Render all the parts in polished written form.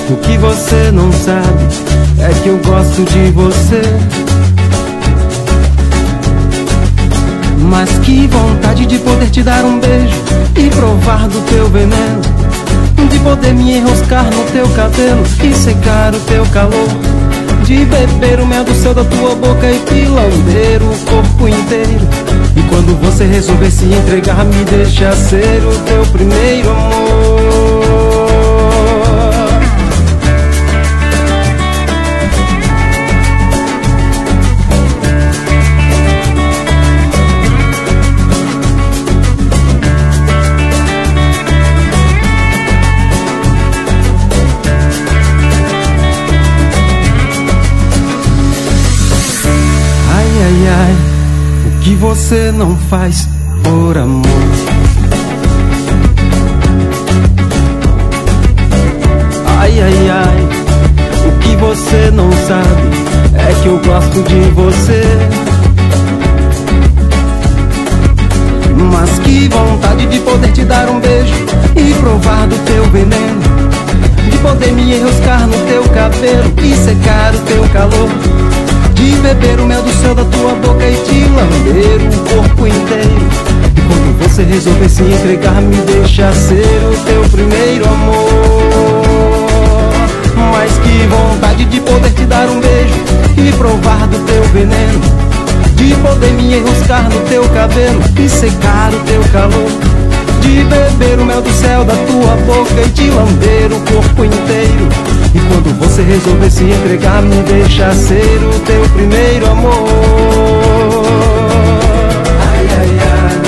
O que você não sabe é que eu gosto de você. Mas que vontade de poder te dar um beijo e provar do teu veneno, de poder me enroscar no teu cabelo e secar o teu calor, de beber o mel do céu da tua boca e te lamber o corpo inteiro. E quando você resolver se entregar, me deixa ser o teu primeiro amor. O que você não faz por amor? Ai, ai, ai, o que você não sabe é que eu gosto de você. Mas que vontade de poder te dar um beijo e provar do teu veneno, de poder me enroscar no teu cabelo e secar o teu calor, de beber o mel do céu da tua boca e te lamber o corpo inteiro. E quando você resolver se entregar, me deixa ser o teu primeiro amor. Mas que vontade de poder te dar um beijo e provar do teu veneno, de poder me enroscar no teu cabelo e secar o teu calor, de beber o mel do céu da tua boca e te lamber o corpo inteiro. E quando você resolver se entregar, me deixa ser o teu primeiro amor. Ai, ai, ai.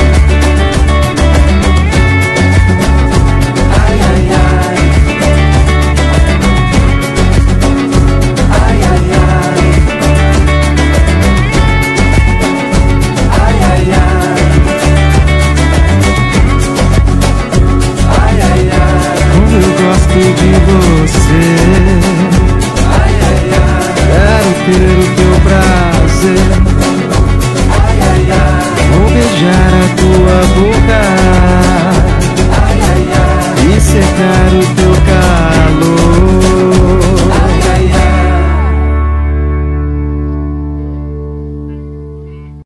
Ai, ai, ai. Ai, ai, ai. Ai, ai, ai. Ai, ai, ai. Como eu gosto de você. Quero ter o teu prazer. Ai, ai, ai. Vou beijar a tua boca. Ai, ai, ai. E secar o teu